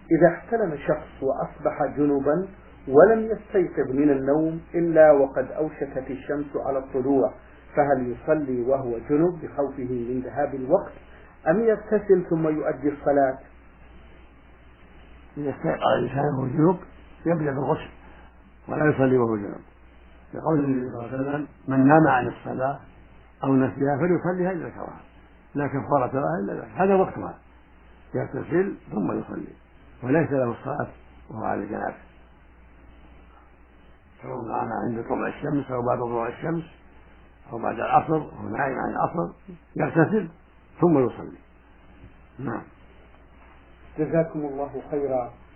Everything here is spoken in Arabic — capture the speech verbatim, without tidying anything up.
إذا احتلم شخص وأصبح جنبا ولم يستيقظ من النوم إلا وقد أوشكت الشمس على الطلوع، فهل يصلي وهو جنب بخوفه من ذهاب الوقت أم يغتسل ثم يؤدي الصلاة؟ إذا استيقظ الإنسان وهو جنب يبدأ بالغسل ولا يصلي وهو جنب، لقول النبي صلى الله عليه وسلم: من نام عن الصلاة أو نسيها فليصليها إذا ذكرها لا كفارة لها إلا ذلك، هذا وقتها، يغتسل ثم يصلي وليس له الصلاة وهو على الجنابة، سواء كان عند طلوع الشمس أو بعد طلوع الشمس أو بعد العصر أو نائم عن العصر، يغتسل ثم يصلي. نعم. جزاكم الله خيرا.